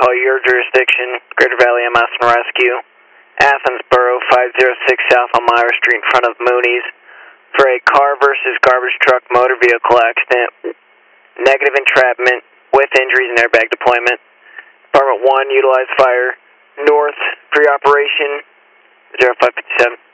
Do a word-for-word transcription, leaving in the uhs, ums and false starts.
call your jurisdiction, Greater Valley M S and Rescue, Athens Borough, five oh six South Elmira Street in front of Mooney's, for a car versus garbage truck motor vehicle accident, negative entrapment with injuries and airbag deployment. Department one, utilize fire north, pre-operation, zero five five seven.